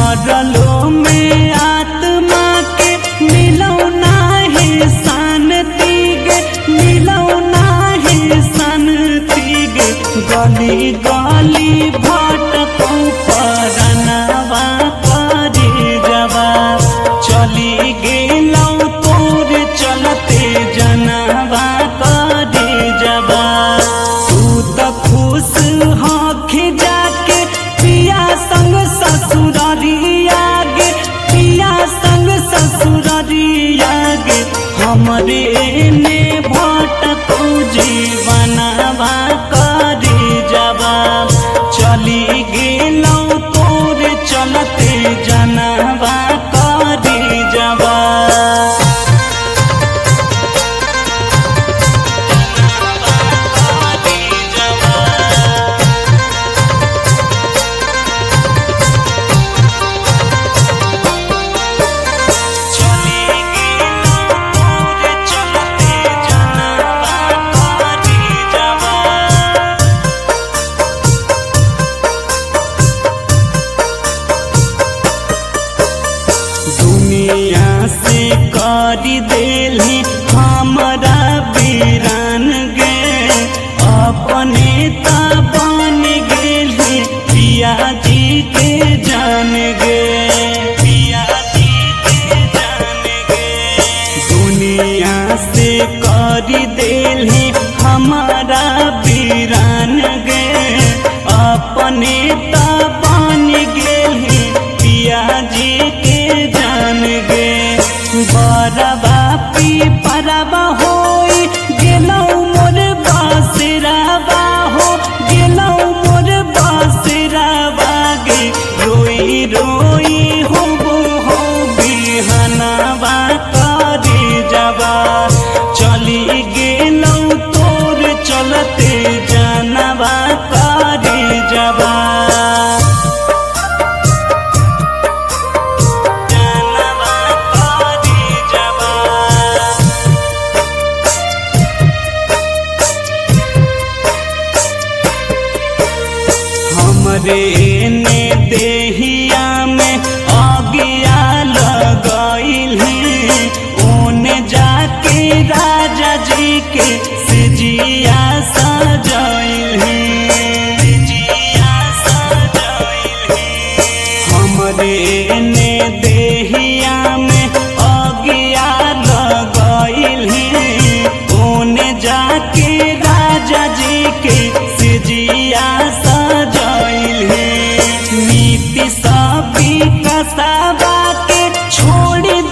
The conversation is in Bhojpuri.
मरलो में आत्मा के मिलो नाही शांति गे, मिलो नाही शांति गे। गली गली भटकू परनवा करे जवा, चली गेलौ तोर चलते जनवा करे जवा। तू तो खुश होके जाके पिया संग ससुररिया गे, पिया संग ससुररिया गे। हमरे ने भटकू जीवनवा करे जवा, चली गेलौ तोर चलते जनवा करे जवा। दुनिया से करी देली हमरा वीरान गे, अपने ता बन गेली पिया जी के जान गे, पिया जी के जान गे। दुनिया से करी देली हमारा वीरान गे, अपने ता बन गेली पिया जी के जान गे। बरबा पी परबा होई गेलौ मोर बासराबा हो, गेलौ मोर बासराबा गे। रोई रोई हो बिहनवा करे जवा, चली गेलौ तोर चलते जनवा करे जवा। हमरे ने देहिया में आगिया लगइली, ओने जाके राजा जी के सिजिया सजइली, सिजिया सजइली। हमरे ने देहिया में आगिया लगइली, ओने जाके राजा जी के सिजिया नीति सभी कसबा के छोड़